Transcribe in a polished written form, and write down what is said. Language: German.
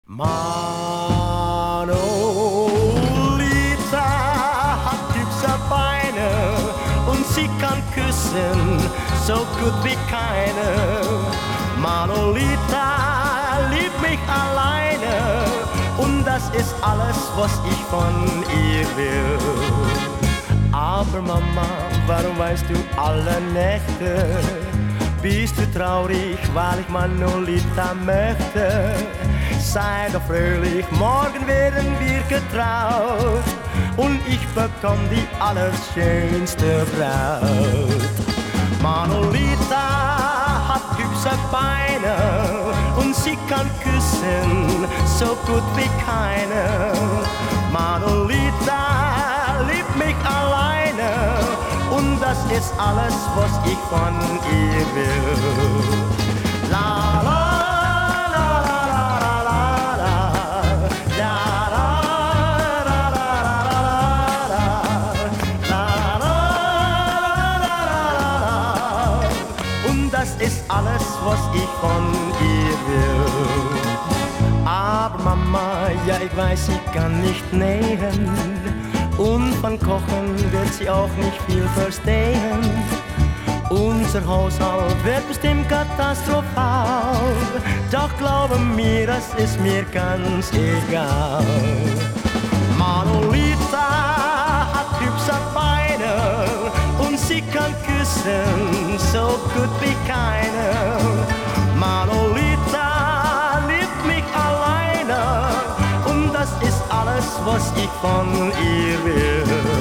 Manolita hat hübsche Beine und sie kann küssen, so gut wie keine. Manolita liebt mich alleine und das ist alles, was ich von ihr will. Aber Mama, warum weißt du alle Nächte? Bist du traurig, weil ich Manolita möchte? Sei doch fröhlich, morgen werden wir getraut und ich bekomm die allerschönste Braut. Manolita hat hübsche Beine und sie kann küssen, so gut wie keine. Manolita liebt mich alleine und das ist alles, was ich von ihr will. La, la. Das ist alles, was ich von ihr will. Aber Mama, ja ich weiß, sie kann nicht nähen und von Kochen wird sie auch nicht viel verstehen. Unser Haushalt wird bestimmt katastrophal, doch glaube mir, das ist mir ganz egal. Manolita hat hübsche Beine und sie kann küssen, so gut wie keine. Manolita liebt mich alleine und das ist alles, was ich von ihr will.